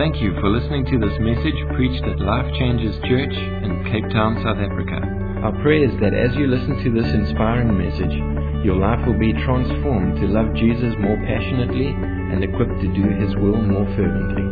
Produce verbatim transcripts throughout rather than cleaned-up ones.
Thank you for listening to this message preached at Life Changes Church in Cape Town, South Africa. Our prayer is that as you listen to this inspiring message, your life will be transformed to love Jesus more passionately and equipped to do His will more fervently.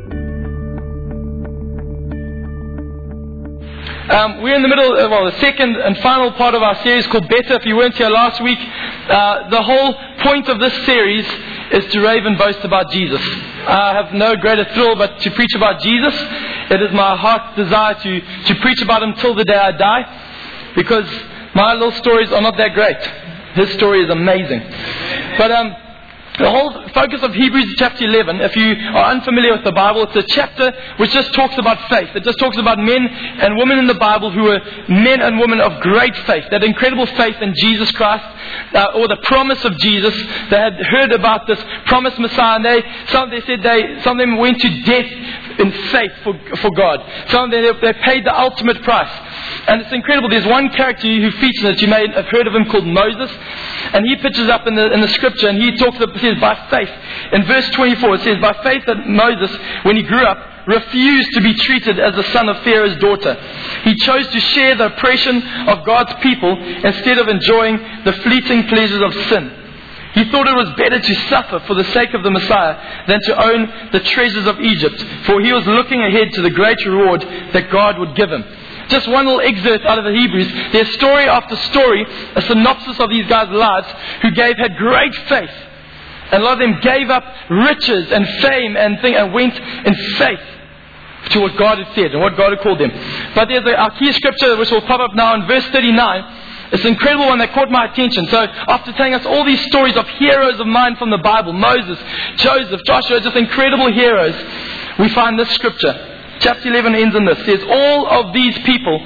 Um, we're in the middle of well, the second and final part of our series called Better. If you weren't here last week, uh, the whole point of this series is to rave and boast about Jesus. I have no greater thrill but to preach about Jesus. It is my heart's desire to, to preach about Him till the day I die, because my little stories are not that great. His story is amazing. But um, the whole focus of Hebrews chapter eleven, if you are unfamiliar with the Bible, it's a chapter which just talks about faith. It just talks about men and women in the Bible who were men and women of great faith. That incredible faith in Jesus Christ, uh, or the promise of Jesus. They had heard about this promised Messiah, and they, some they said they, some of them went to death in faith for, for God. Some of them, they paid the ultimate price. And it's incredible. There's one character who features it. You may have heard of him, called Moses. And he pitches up in the, in the scripture, and he talks about, says, by faith. In verse twenty-four, it says, by faith that Moses, when he grew up, refused to be treated as the son of Pharaoh's daughter. He chose to share the oppression of God's people instead of enjoying the fleeting pleasures of sin. He thought it was better to suffer for the sake of the Messiah than to own the treasures of Egypt, for he was looking ahead to the great reward that God would give him. Just one little excerpt out of the Hebrews. There's story after story, a synopsis of these guys' lives who gave had great faith. And a lot of them gave up riches and fame and thing and went in faith to what God had said and what God had called them. But there's a, our key scripture which will pop up now in verse thirty-nine. It's an incredible one that caught my attention. So after telling us all these stories of heroes of mine from the Bible, Moses, Joseph, Joshua, just incredible heroes, we find this scripture. Chapter eleven ends in this. It says, all of these people,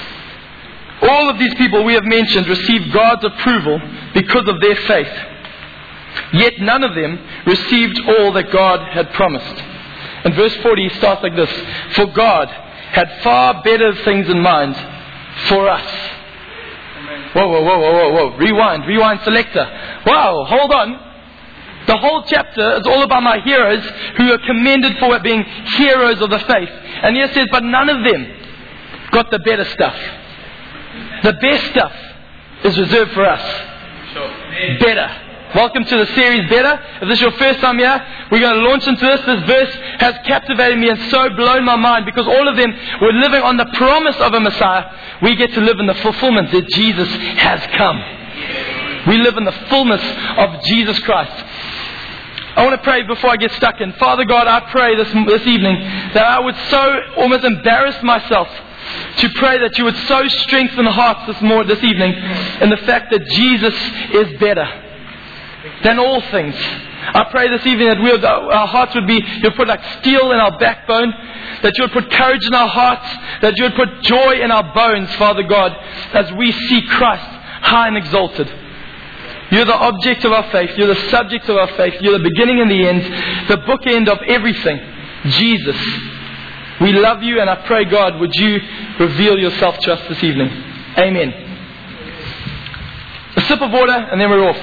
all of these people we have mentioned received God's approval because of their faith. Yet none of them received all that God had promised. In verse forty, he starts like this. For God had far better things in mind for us. Whoa, whoa, whoa, whoa, whoa, whoa. Rewind, rewind selector. Wow, hold on. The whole chapter is all about my heroes who are commended for being heroes of the faith. And here it says, but none of them got the better stuff. The best stuff is reserved for us. Better. Welcome to the series Better. If this is your first time here, we're going to launch into this. This verse has captivated me and so blown my mind, because all of them were living on the promise of a Messiah. We get to live in the fulfillment that Jesus has come. We live in the fullness of Jesus Christ. I want to pray before I get stuck in. Father God, I pray this this evening that I would so almost embarrass myself to pray that you would so strengthen hearts this morning, this evening, in the fact that Jesus is better than all things. I pray this evening that we would, our hearts would be, you'd put like steel in our backbone, that you would put courage in our hearts, that you would put joy in our bones, Father God, as we see Christ high and exalted. You're the object of our faith. You're the subject of our faith. You're the beginning and the end, the bookend of everything. Jesus. We love you, and I pray, God, would you reveal yourself to us this evening. Amen. A sip of water, and then we're off.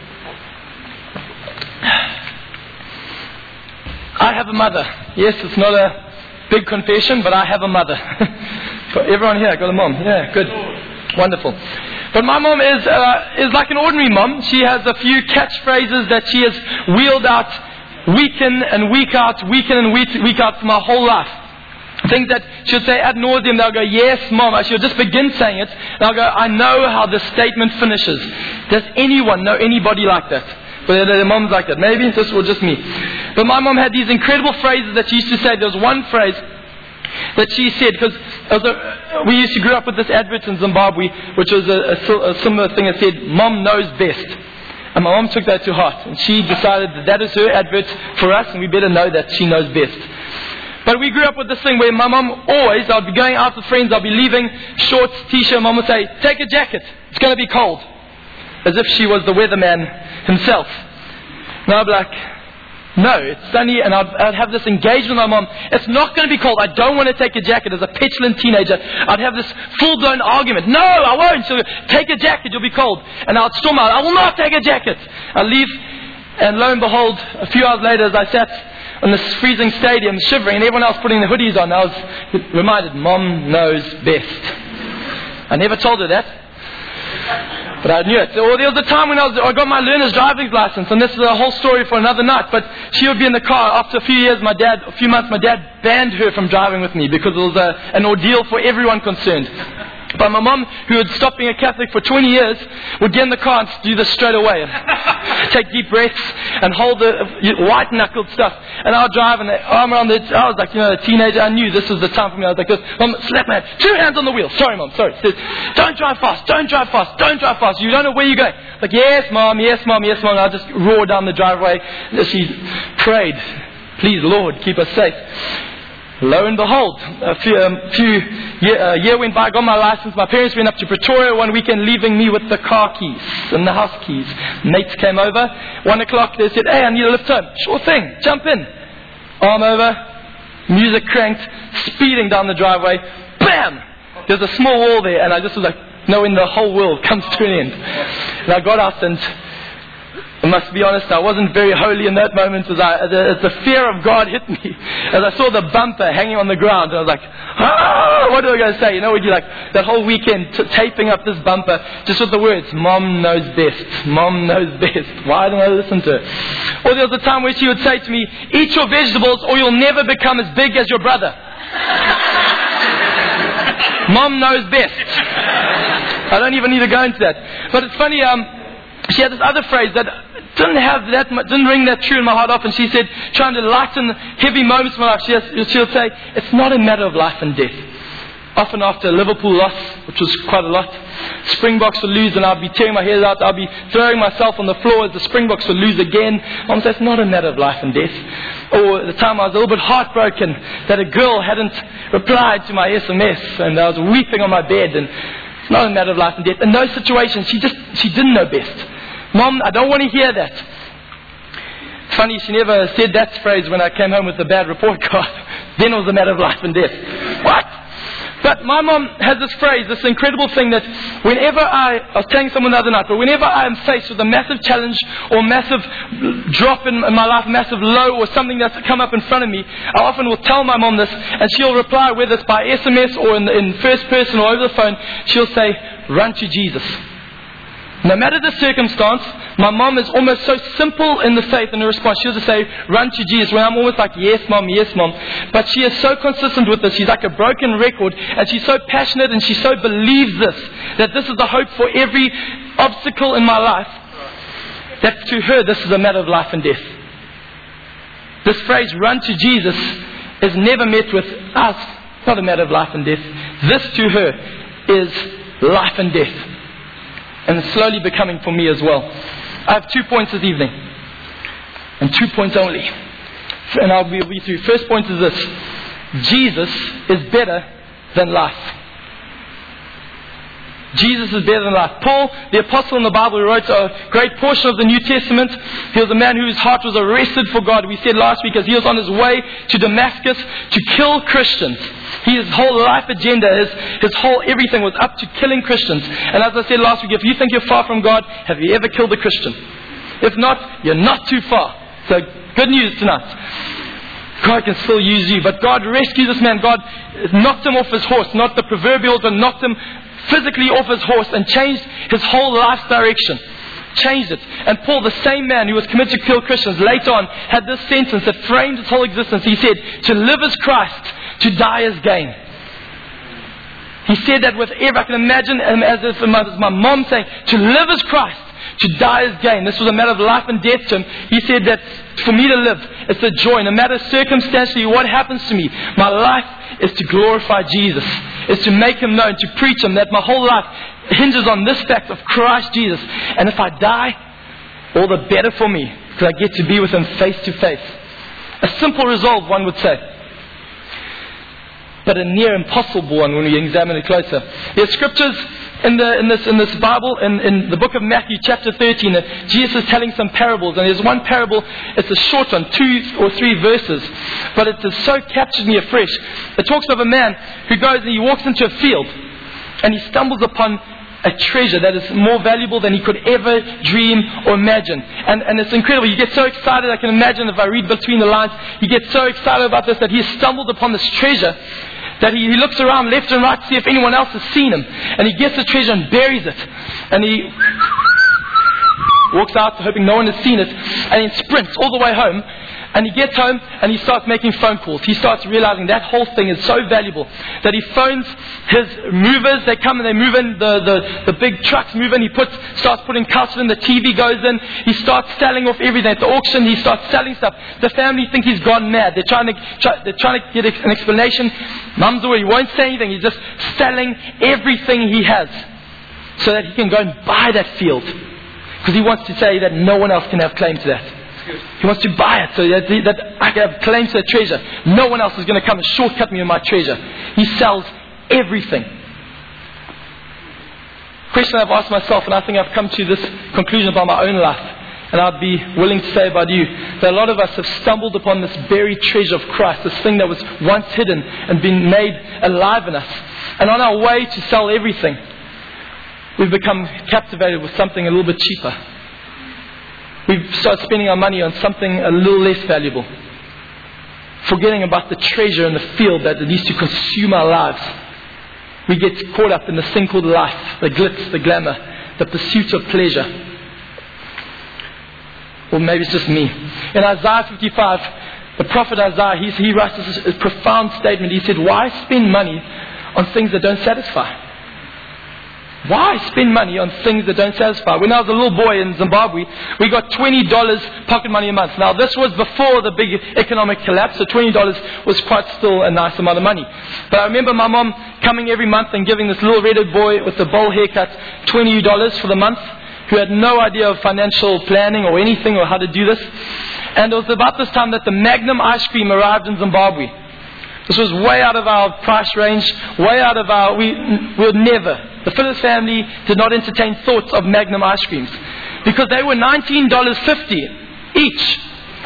I have a mother. Yes, it's not a big confession, but I have a mother. For everyone here, got a mom. Yeah, good. Wonderful. But my mom is uh, is like an ordinary mom. She has a few catchphrases that she has wheeled out week in and week out, week in and week, week out for my whole life. Things that she'll say ad nauseum. They'll go, yes, Mom. She'll just begin saying it. And I'll go, I know how the statement finishes. Does anyone know anybody like that? But their mom's like that. Maybe this was just me. But my mom had these incredible phrases that she used to say. There was one phrase that she said, because we used to grow up with this advert in Zimbabwe, which was a, a, a similar thing that said, Mom knows best. And my mom took that to heart. And she decided that that is her advert for us, and we better know that she knows best. But we grew up with this thing where my mom always, I'd be going out with friends, I'd be leaving, shorts, t-shirt, mom would say, take a jacket, it's going to be cold. As if she was the weatherman himself. And I'd be like, no, it's sunny, and I'd, I'd have this engagement with my mom. It's not going to be cold. I don't want to take a jacket. As a petulant teenager, I'd have this full-blown argument. No, I won't. She'll go, take a jacket, you'll be cold. And I'd storm out, I will not take a jacket. I'd leave, and lo and behold, a few hours later, as I sat in this freezing stadium, shivering, and everyone else putting their hoodies on. I was reminded, Mom knows best. I never told her that, but I knew it. Or there was a time when I, was, I got my learner's driving license, and this is a whole story for another night, but she would be in the car. After a few years, my dad, a few months, my dad banned her from driving with me because it was a, an ordeal for everyone concerned. But my mom, who had stopped being a Catholic for twenty years, would get in the car and do this straight away. And take deep breaths and hold the white-knuckled stuff. And I'll drive and the arm around the... I was like, you know, a teenager. I knew this was the time for me. I was like, this. Mom, slap my hand. Two hands on the wheel. Sorry, Mom. Sorry. Says, don't drive fast. Don't drive fast. Don't drive fast. You don't know where you're going. Like, yes, Mom. Yes, Mom. Yes, Mom. And I just roared down the driveway. She prayed, please, Lord, keep us safe. Lo and behold, a few, um, few year, uh, year went by, I got my license. My parents went up to Pretoria one weekend, leaving me with the car keys and the house keys. Mates came over. One o'clock, they said, hey, I need a lift home. Sure thing, jump in. Arm over, music cranked, speeding down the driveway. Bam! There's a small wall there, and I just was like, no, when the whole world comes to an end. And I got out, and I must be honest, I wasn't very holy in that moment as, I, as the fear of God hit me. As I saw the bumper hanging on the ground, I was like, ah, what am I going to say? You know, when you like, that whole weekend t- taping up this bumper, just with the words, Mom knows best. Mom knows best. Why don't I listen to her? Or there was a time where she would say to me, eat your vegetables or you'll never become as big as your brother. Mom knows best. I don't even need to go into that. But it's funny, um, she had this other phrase that didn't have that much, didn't ring that true in my heart often. She said, trying to lighten heavy moments of my life, she has, she'll say, it's not a matter of life and death. Often after a Liverpool loss, which was quite a lot, Springboks will lose and I'll be tearing my hair out, I'll be throwing myself on the floor as the Springboks will lose again. Mom says, it's not a matter of life and death. Or the time I was a little bit heartbroken that a girl hadn't replied to my S M S and I was weeping on my bed, and it's not a matter of life and death. In those situations, she just, she didn't know best. Mom, I don't want to hear that. It's funny, she never said that phrase when I came home with a bad report card. Then it was a matter of life and death. What? But my mom has this phrase, this incredible thing that whenever I, I was telling someone the other night, but whenever I am faced with a massive challenge or massive drop in, in my life, massive low or something that's come up in front of me, I often will tell my mom this, and she'll reply, whether it's by S M S or in, in first person or over the phone, she'll say, run to Jesus. No matter the circumstance, my mom is almost so simple in the faith and the response. She'll just say, run to Jesus. When I'm almost like, yes, Mom, yes, Mom. But she is so consistent with this. She's like a broken record. And she's so passionate and she so believes this, that this is the hope for every obstacle in my life, that to her, this is a matter of life and death. This phrase, run to Jesus, is never met with us, not a matter of life and death. This to her is life and death. And it's slowly becoming for me as well. I have two points this evening. And two points only. And I'll be through. First point is this. Jesus is better than life. Jesus is better than life. Paul, the apostle in the Bible, who wrote a great portion of the New Testament, he was a man whose heart was arrested for God. We said last week as he was on his way to Damascus to kill Christians. His whole life agenda, his, his whole everything was up to killing Christians. And as I said last week, if you think you're far from God, have you ever killed a Christian? If not, you're not too far. So good news tonight. God can still use you. But God rescued this man. God knocked him off his horse, not the proverbial, but knocked him physically off his horse and changed his whole life's direction. Changed it. And Paul, the same man who was committed to kill Christians, later on had this sentence that framed his whole existence. He said, to live is Christ, to die is gain. He said that with every, I can imagine him as if it was my mom saying, to live is Christ, to die is gain. This was a matter of life and death to him. He said that for me to live, it's a joy. No matter circumstantially what happens to me, my life is to glorify Jesus. Is to make Him known, to preach Him, that my whole life hinges on this fact of Christ Jesus. And if I die, all the better for me, because I get to be with Him face to face. A simple resolve, one would say. But a near impossible one when we examine it closer. There's scriptures in the in this in this Bible, in, in the book of Matthew, chapter thirteen, that Jesus is telling some parables. And there's one parable, it's a short one, two or three verses. But it has so captured me afresh. It talks of a man who goes and he walks into a field and he stumbles upon a treasure that is more valuable than he could ever dream or imagine. And, and it's incredible. You get so excited. I can imagine if I read between the lines, he gets so excited about this that he has stumbled upon this treasure that he, he looks around left and right to see if anyone else has seen him. And he gets the treasure and buries it. And he walks out hoping no one has seen it. And he sprints all the way home. And he gets home and he starts making phone calls. He starts realizing that whole thing is so valuable that he phones his movers. They come and they move in. The, the, the big trucks move in. He puts, starts putting couches in. The T V goes in. He starts selling off everything. At the auction, he starts selling stuff. The family think he's gone mad. They're trying to, try, they're trying to get an explanation. Mum's away. He won't say anything. He's just selling everything he has so that he can go and buy that field. Because he wants to say that no one else can have claim to that. He wants to buy it so that, that I can have claim to the treasure. No one else is going to come and shortcut me with my treasure. He sells everything. Question I've asked myself, and I think I've come to this conclusion about my own life, and I'd be willing to say about you, that a lot of us have stumbled upon this buried treasure of Christ, this thing that was once hidden and been made alive in us. And on our way to sell everything, we've become captivated with something a little bit cheaper. We start spending our money on something a little less valuable, forgetting about the treasure in the field that needs to consume our lives. We get caught up in this thing called life, the glitz, the glamour, the pursuit of pleasure. Or maybe it's just me. In Isaiah fifty-five, the prophet Isaiah, he, he writes this, this profound statement. He said, why spend money on things that don't satisfy? Why spend money on things that don't satisfy? When I was a little boy in Zimbabwe, we got twenty dollars pocket money a month. Now, this was before the big economic collapse, so twenty dollars was quite still a nice amount of money. But I remember my mom coming every month and giving this little redheaded boy with a bowl haircut twenty dollars for the month, who had no idea of financial planning or anything or how to do this. And it was about this time that the Magnum ice cream arrived in Zimbabwe. This was way out of our price range, way out of our... We, we would never... The Phillips family did not entertain thoughts of Magnum ice creams because they were nineteen dollars fifty each.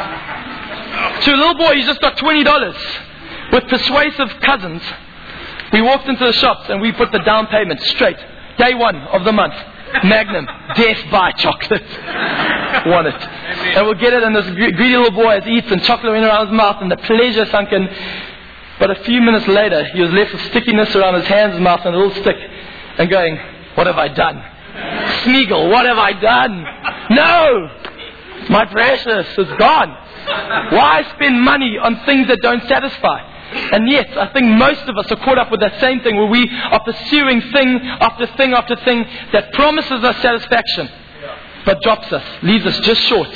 To a little boy, he just got twenty dollars. With persuasive cousins, we walked into the shops and we put the down payment straight. Day one of the month. Magnum. Death by chocolate. Want it. And we'll get it, and this greedy little boy has eaten and chocolate went around his mouth and the pleasure sunk in. But a few minutes later, he was left with stickiness around his hands and mouth and a little stick. And going, what have I done? Smeagol, what have I done? No! My precious, it's gone. Why spend money on things that don't satisfy? And yet, I think most of us are caught up with that same thing where we are pursuing thing after thing after thing that promises us satisfaction, but drops us, leaves us just short.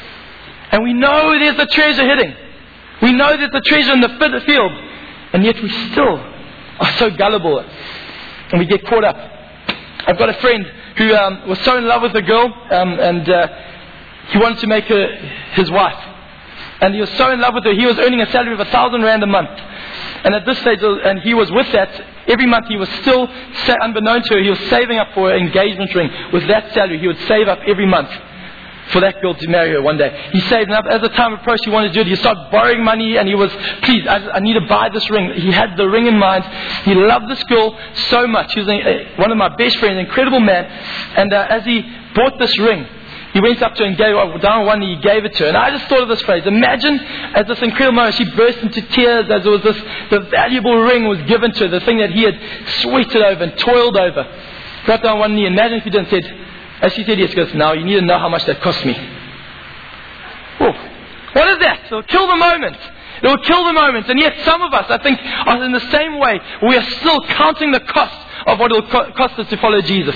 And we know there's a treasure hidden. We know there's a treasure in the field. And yet we still are so gullible. And we get caught up. I've got a friend who um, was so in love with a girl, um, and uh, he wanted to make her his wife. And he was so in love with her, he was earning a salary of a thousand rand a month. And at this stage, and he was with that, every month he was still, unbeknown to her, he was saving up for an engagement ring. With that salary, he would save up every month for that girl to marry her one day. He saved up. As the time approached, he wanted to do it. He started borrowing money, and he was, please, I, I need to buy this ring. He had the ring in mind. He loved this girl so much. He was a, one of my best friends, an incredible man. And uh, as he bought this ring, he went up to her and gave her, down on one knee, he gave it to her. And I just thought of this phrase. Imagine at this incredible moment, she burst into tears as it was this, the valuable ring was given to her, the thing that he had sweated over and toiled over. Got down on one knee. Imagine if he didn't said, as she said, yes, he goes, now you need to know how much that cost me. Oh, what is that? It'll kill the moment. It will kill the moment. And yet some of us, I think, are in the same way. We are still counting the cost of what it will co- cost us to follow Jesus.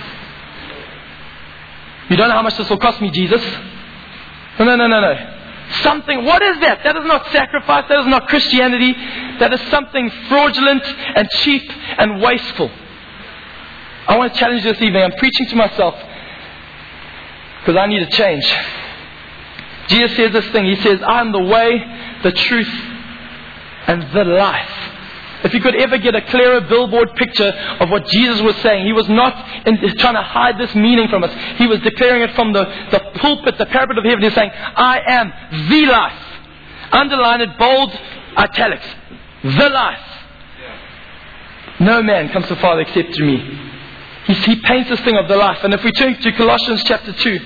You don't know how much this will cost me, Jesus? No, no, no, no, no. Something, what is that? That is not sacrifice. That is not Christianity. That is something fraudulent and cheap and wasteful. I want to challenge you this evening. I'm preaching to myself because I need to change. Jesus says this thing. He says, I am the way, the truth, and the life. If you could ever get a clearer billboard picture of what Jesus was saying, he was not in, trying to hide this meaning from us. He was declaring it from the, the pulpit, the parapet of heaven. He's saying, I am the life. Underline it, bold, italics. The life. No man comes to the Father except through me. He, he paints this thing of the life. And if we turn to Colossians chapter two,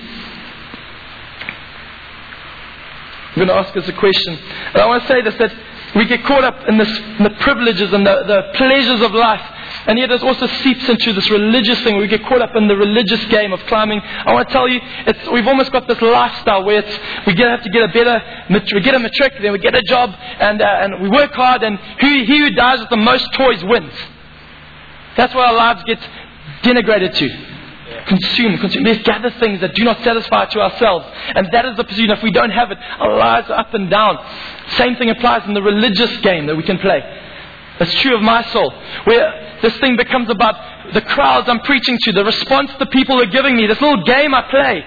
I'm going to ask us a question. And I want to say this, that we get caught up in, this, in the privileges and the, the pleasures of life. And yet it also seeps into this religious thing. We get caught up in the religious game of climbing. I want to tell you, it's, we've almost got this lifestyle where it's, we get, have to get a better, we get a matric, then we get a job, and, uh, and we work hard, and who, he who dies with the most toys wins. That's where our lives get denigrated to. Consume, consume. Let's gather things that do not satisfy to ourselves. And that is the pursuit. If we don't have it, our lives are up and down. Same thing applies in the religious game that we can play. That's true of my soul. Where this thing becomes about the crowds I'm preaching to, the response the people are giving me, this little game I play.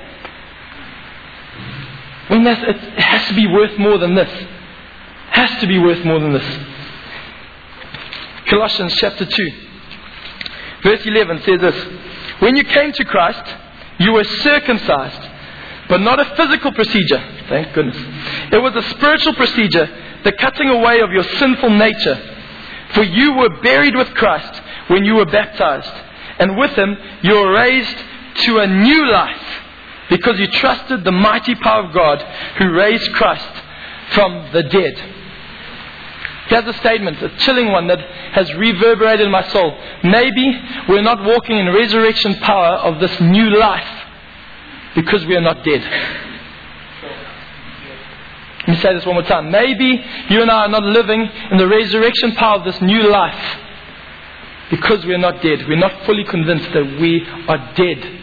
When that's, it has to be worth more than this. It has to be worth more than this. Colossians chapter two, verse eleven says this: when you came to Christ, you were circumcised, but not a physical procedure. Thank goodness. It was a spiritual procedure, the cutting away of your sinful nature. For you were buried with Christ when you were baptized, and with Him you were raised to a new life, because you trusted the mighty power of God who raised Christ from the dead. Here's a statement, a chilling one that has reverberated in my soul. Maybe we're not walking in resurrection power of this new life because we are not dead. Let me say this one more time. Maybe you and I are not living in the resurrection power of this new life because we are not dead. We're not fully convinced that we are dead.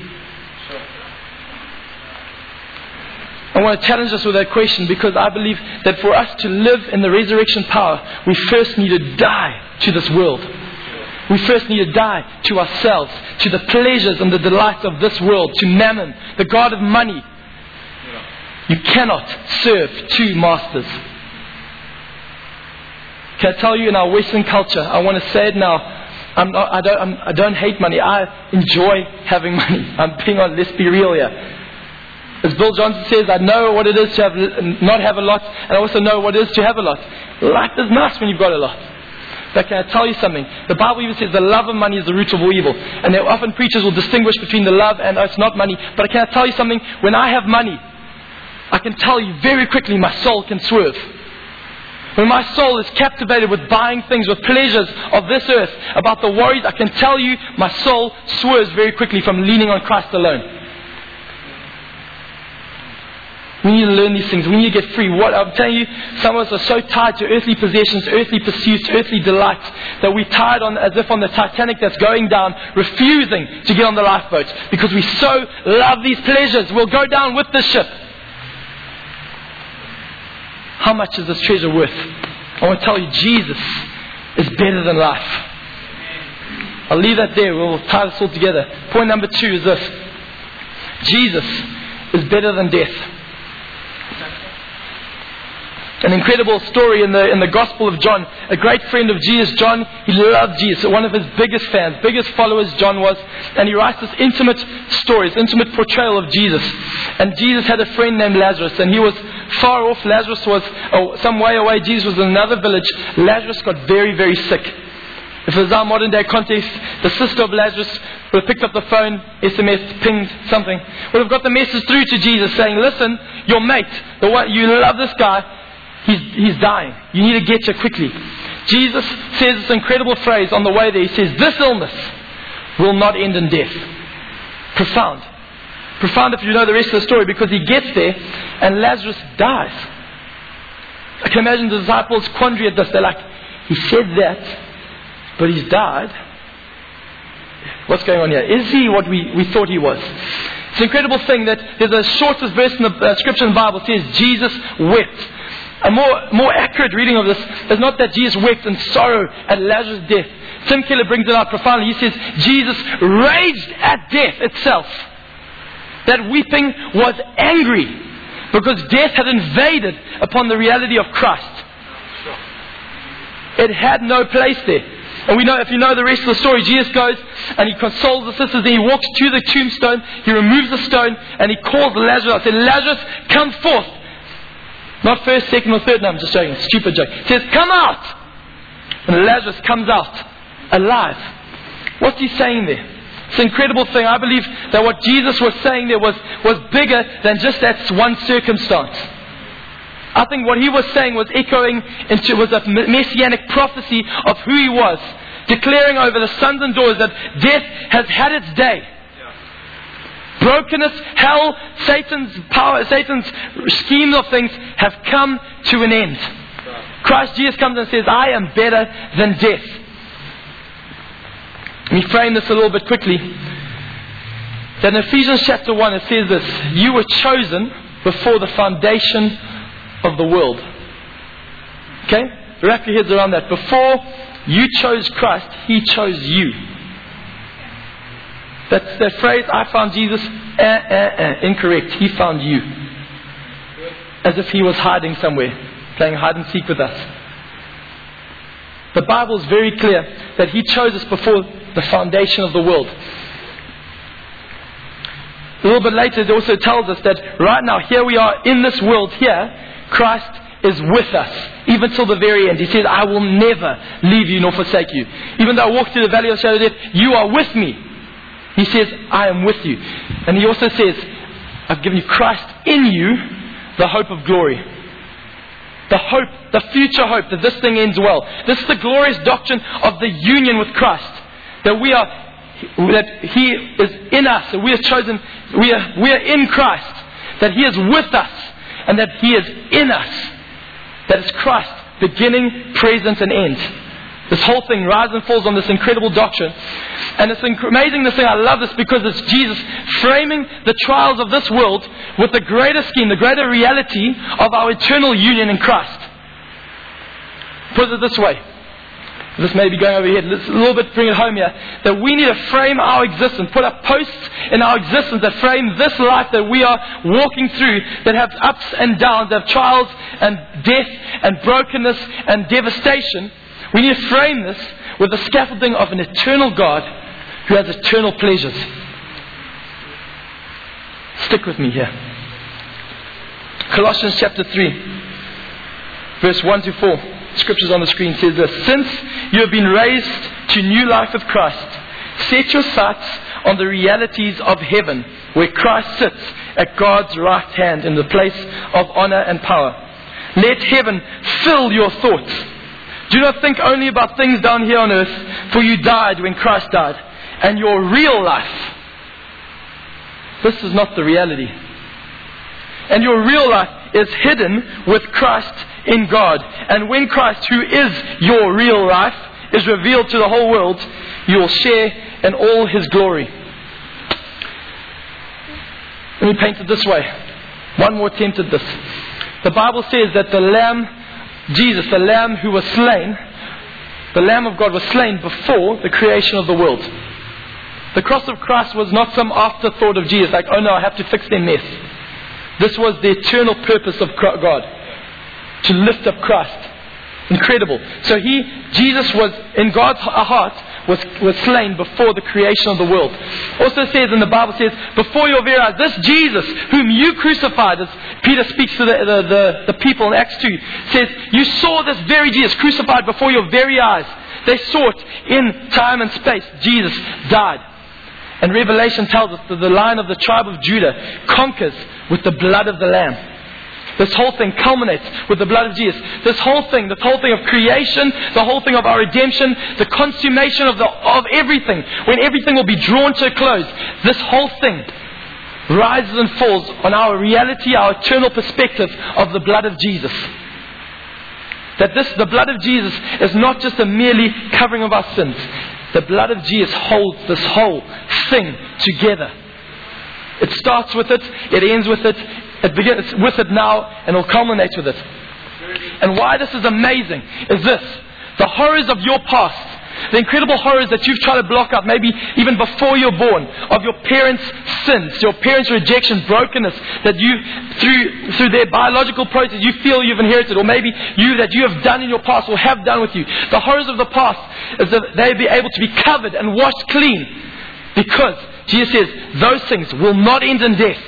I want to challenge us with that question, because I believe that for us to live in the resurrection power, we first need to die to this world. We first need to die to ourselves, to the pleasures and the delights of this world, to Mammon, the god of money. You cannot serve two masters. Can I tell you, in our Western culture, I want to say it now, I'm not, I, don't, I'm, I don't hate money. I enjoy having money. I'm being on, let's be real here. As Bill Johnson says, I know what it is to have, not have a lot, and I also know what it is to have a lot. Life is nice when you've got a lot. But can I tell you something? The Bible even says the love of money is the root of all evil. And there often preachers will distinguish between the love and oh, it's not money. But can I tell you something? When I have money, I can tell you very quickly my soul can swerve. When my soul is captivated with buying things, with pleasures of this earth, about the worries, I can tell you my soul swerves very quickly from leaning on Christ alone. We need to learn these things. We need to get free. What I'm telling you, some of us are so tied to earthly possessions, earthly pursuits, earthly delights, that we're tied on as if on the Titanic that's going down, refusing to get on the lifeboat because we so love these pleasures. We'll go down with the ship. How much is this treasure worth? I want to tell you, Jesus is better than life. I'll leave that there. We'll tie this all together. Point number two is this: Jesus is better than death. An incredible story in the in the Gospel of John. A great friend of Jesus, John, he loved Jesus. One of his biggest fans, biggest followers, John was. And he writes this intimate story, this intimate portrayal of Jesus. And Jesus had a friend named Lazarus, and he was far off. Lazarus was oh, some way away. Jesus was in another village. Lazarus got very, very sick. If it was our modern day context, the sister of Lazarus would have picked up the phone, S M S, pinged something, would have got the message through to Jesus saying, listen, your mate, the one, you love this guy, He's, he's dying. You need to get here quickly. Jesus says this incredible phrase on the way there. He says, this illness will not end in death. Profound. Profound if you know the rest of the story, because he gets there and Lazarus dies. I can imagine the disciples' quandary at this. They're like, he said that, but he's died. What's going on here? Is he what we, we thought he was? It's an incredible thing that there's a shortest verse in the uh, scripture in the Bible. It says Jesus wept. A more, more accurate reading of this is not that Jesus wept in sorrow at Lazarus' death. Tim Keller brings it out profoundly. He says, Jesus raged at death itself. That weeping was angry because death had invaded upon the reality of Christ. It had no place there. And we know, if you know the rest of the story, Jesus goes and he consoles the sisters, and he walks to the tombstone, he removes the stone, and he calls Lazarus out. He says, Lazarus, come forth. Not first, second, or third. No, I'm just joking. Stupid joke. He says, come out. And Lazarus comes out alive. What's he saying there? It's an incredible thing. I believe that what Jesus was saying there was, was bigger than just that one circumstance. I think what he was saying was echoing into was a messianic prophecy of who he was, declaring over the sons and daughters that death has had its day. Brokenness, hell, Satan's power, Satan's schemes of things have come to an end. Christ Jesus comes and says, I am better than death. Let me frame this a little bit quickly. That in Ephesians chapter one it says this: you were chosen before the foundation of the world. Okay? Wrap your heads around that. Before you chose Christ, He chose you. That, that phrase, I found Jesus, eh, eh, eh, incorrect. He found you. As if He was hiding somewhere, playing hide and seek with us. The Bible is very clear that He chose us before the foundation of the world. A little bit later it also tells us that right now, here we are in this world here, Christ is with us, even till the very end. He says, I will never leave you nor forsake you. Even though I walk through the valley of the shadow of death, you are with me. He says, I am with you. And He also says, I've given you Christ in you, the hope of glory. The hope, the future hope that this thing ends well. This is the glorious doctrine of the union with Christ. That we are, that He is in us, that we are chosen, we are, we are in Christ. That He is with us, and that He is in us. That is Christ, beginning, present, and end. This whole thing rises and falls on this incredible doctrine. And it's amazing, this thing, I love this because it's Jesus framing the trials of this world with the greater scheme, the greater reality of our eternal union in Christ. Put it this way. This may be going over here. Let's a little bit bring it home here. That we need to frame our existence, put up posts in our existence that frame this life that we are walking through, that have ups and downs, that have trials and death and brokenness and devastation. We need to frame this with the scaffolding of an eternal God who has eternal pleasures. Stick with me here. Colossians chapter three, verse one to four. Scriptures on the screen says this: since you have been raised to new life with Christ, set your sights on the realities of heaven, where Christ sits at God's right hand in the place of honor and power. Let heaven fill your thoughts. Do not think only about things down here on earth, for you died when Christ died. And your real life, this is not the reality. And your real life is hidden with Christ in God. And when Christ, who is your real life, is revealed to the whole world, you will share in all His glory. Let me paint it this way. One more attempt at this. The Bible says that the Lamb, Jesus, the Lamb who was slain, the Lamb of God was slain before the creation of the world. The cross of Christ was not some afterthought of Jesus, like, oh no, I have to fix their mess. This was the eternal purpose of God, to lift up Christ. Incredible. So He, Jesus was, in God's heart, was, was slain before the creation of the world. Also says in the Bible, says, before your very eyes, this Jesus, whom you crucified, as Peter speaks to the, the, the, the people in Acts two, says, you saw this very Jesus crucified before your very eyes. They saw it in time and space. Jesus died. And Revelation tells us that the Lion of the tribe of Judah conquers with the blood of the Lamb. This whole thing culminates with the blood of Jesus. This whole thing, this whole thing of creation, the whole thing of our redemption, the consummation of the of everything, when everything will be drawn to a close, this whole thing rises and falls on our reality, our eternal perspective of the blood of Jesus. That this, the blood of Jesus, is not just a merely covering of our sins. The blood of Jesus holds this whole thing together. It starts with it, it ends with it, it begins with it now, and will culminate with it. And why this is amazing is this: the horrors of your past, the incredible horrors that you've tried to block out, maybe even before you're born, of your parents' sins, your parents' rejection, brokenness, that you, through through their biological process, you feel you've inherited, or maybe you that you have done in your past or have done with you. The horrors of the past is that they be able to be covered and washed clean, because Jesus says those things will not end in death.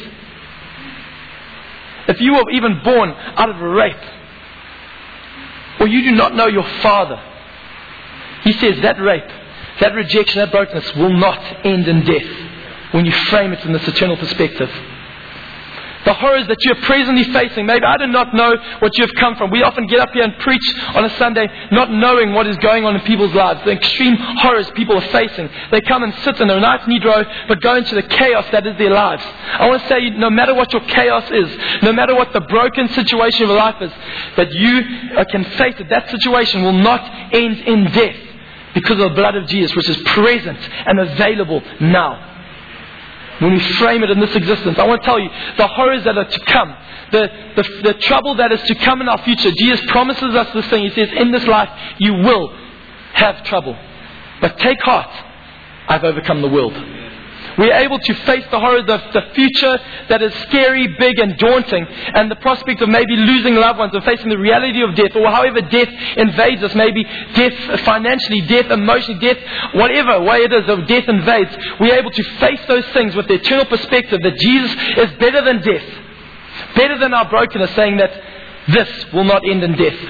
If you were even born out of a rape, or you do not know your father, He says that rape that rejection, that brokenness will not end in death when you frame it in this eternal perspective. The horrors that you're presently facing, maybe I do not know what you've come from. We often get up here and preach on a Sunday not knowing what is going on in people's lives, the extreme horrors people are facing. They come and sit in a nice neat row, but go into the chaos that is their lives. I want to say, no matter what your chaos is, no matter what the broken situation of your life is, that you uh, can face it. That situation will not end in death because of the blood of Jesus, which is present and available now. When we frame it in this existence, I want to tell you, the horrors that are to come, the, the, the trouble that is to come in our future, Jesus promises us this thing. He says, in this life, you will have trouble. But take heart, I've overcome the world. We are able to face the horrors of the future that is scary, big and daunting, and the prospect of maybe losing loved ones, or facing the reality of death, or however death invades us, maybe death financially, death emotionally, death, whatever way it is of death invades. We are able to face those things with the eternal perspective that Jesus is better than death, better than our brokenness, saying that this will not end in death.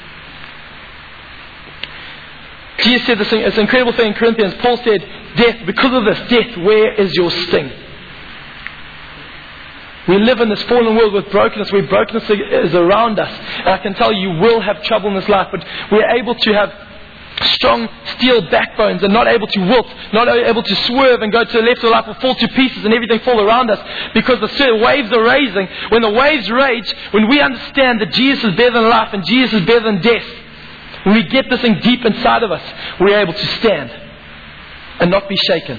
Jesus said this, this incredible thing in Corinthians. Paul said, death, because of this, death, where is your sting? We live in this fallen world with brokenness, where brokenness is around us. And I can tell you, you will have trouble in this life, but we're able to have strong steel backbones and not able to wilt, not able to swerve and go to the left or right or fall to pieces and everything fall around us because the waves are raising. When the waves rage, when we understand that Jesus is better than life and Jesus is better than death, when we get this thing deep inside of us, we're able to stand and not be shaken.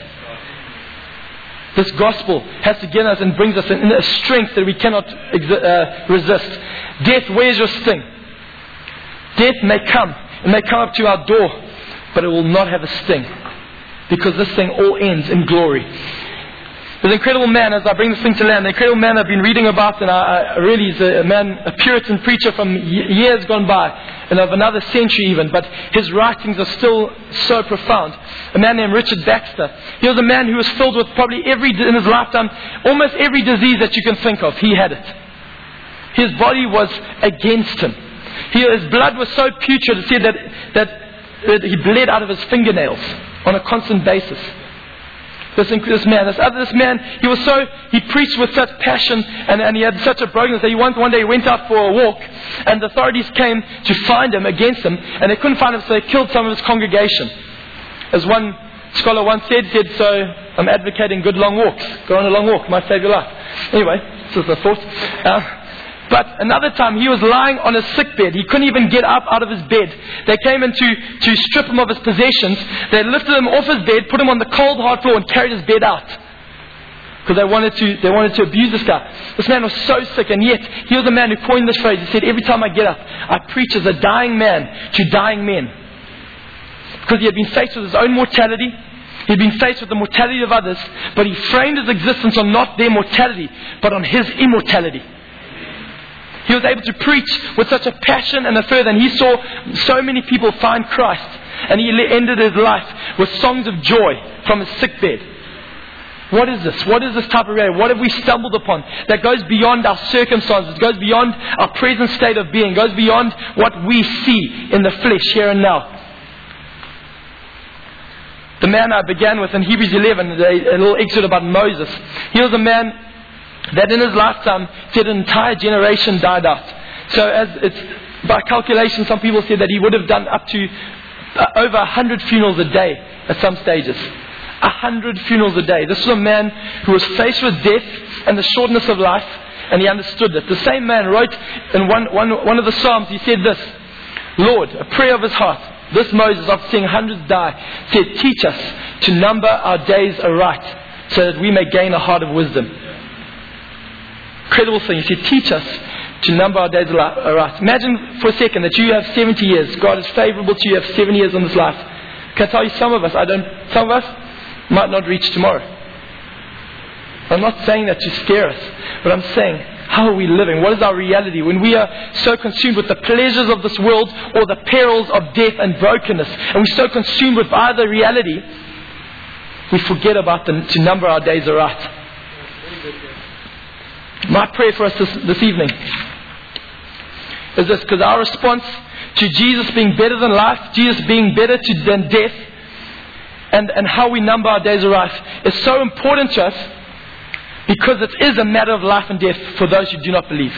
This gospel has to give us and brings us in a strength that we cannot uh, resist. Death, where's your sting? Death may come. It may come up to our door, but it will not have a sting, because this thing all ends in glory. There's an incredible man, as I bring this thing to land, the incredible man I've been reading about, and I, I really is a, a man, a Puritan preacher from years gone by, and of another century even, but his writings are still so profound. A man named Richard Baxter. He was a man who was filled with probably every, in his lifetime, almost every disease that you can think of, he had it. His body was against him. He, his blood was so putrid, it said that, that, that he bled out of his fingernails on a constant basis. This, this man, this other, this man, he was so, he preached with such passion, and, and he had such a brokenness that he one, one day he went out for a walk, and the authorities came to find him, against him, and they couldn't find him, so they killed some of his congregation. As one scholar once said, said, so I'm advocating good long walks. Go on a long walk, might save your life. Anyway, this is the thought. Uh, But another time he was lying on a sick bed. He couldn't even get up out of his bed. They came in to, to strip him of his possessions. They lifted him off his bed, put him on the cold hard floor and carried his bed out. Because they wanted to they wanted to abuse this guy. This man was so sick, and yet he was a man who coined this phrase. He said, every time I get up, I preach as a dying man to dying men. Because he had been faced with his own mortality. He'd been faced with the mortality of others. But he framed his existence on not their mortality, but on his immortality. He was able to preach with such a passion and a fervor, and he saw so many people find Christ. And he ended his life with songs of joy from his sick bed. What is this? What is this type of reality? What have we stumbled upon that goes beyond our circumstances, goes beyond our present state of being, goes beyond what we see in the flesh here and now? The man I began with in Hebrews eleven, a little excerpt about Moses. He was a man that in his lifetime said an entire generation died out. So as it's by calculation, some people said that he would have done up to uh, over a hundred funerals a day at some stages. A hundred funerals a day. This was a man who was faced with death and the shortness of life, and he understood it. The same man wrote in one, one, one of the Psalms, he said this, Lord, a prayer of his heart. This Moses, after seeing hundreds die, said, teach us to number our days aright, so that we may gain a heart of wisdom. Incredible thing. He said, teach us to number our days aright. Imagine for a second that you have seventy years. God is favorable to you. You have seventy years in this life. Can I tell you, some of us, I don't, some of us might not reach tomorrow. I'm not saying that to scare us, but I'm saying, how are we living? What is our reality? When we are so consumed with the pleasures of this world or the perils of death and brokenness, and we're so consumed with either reality, we forget about the, to number our days aright. My prayer for us this, this evening is this, because our response to Jesus being better than life, Jesus being better to, than death, and, and how we number our days of life is so important to us because it is a matter of life and death for those who do not believe.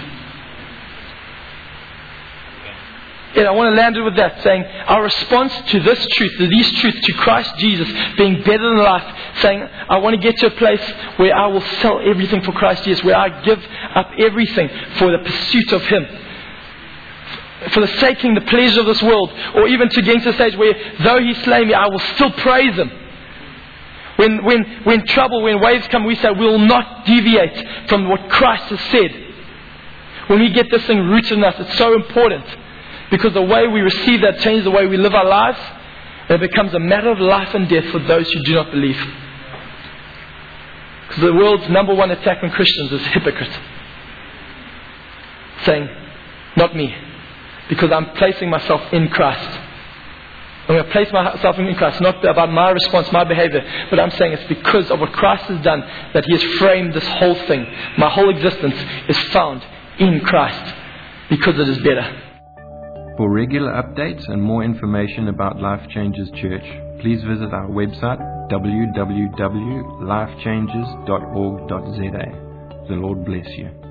And I want to land it with that, saying our response to this truth, to these truths, to Christ Jesus being better than life, saying I want to get to a place where I will sell everything for Christ Jesus, where I give up everything for the pursuit of Him, for the saking the pleasure of this world, or even to get to a stage where though He slay me, I will still praise Him. When, when, when trouble, when waves come, we say we will not deviate from what Christ has said. When we get this thing rooted in us, it's so important. Because the way we receive that changes the way we live our lives. And it becomes a matter of life and death for those who do not believe. Because the world's number one attack on Christians is hypocrite. Saying, not me. Because I'm placing myself in Christ. I'm going to place myself in Christ. Not about my response, my behavior. But I'm saying it's because of what Christ has done that He has framed this whole thing. My whole existence is found in Christ. Because it is better. For regular updates and more information about Life Changes Church, please visit our website w w w dot life changes dot org dot z a. The Lord bless you.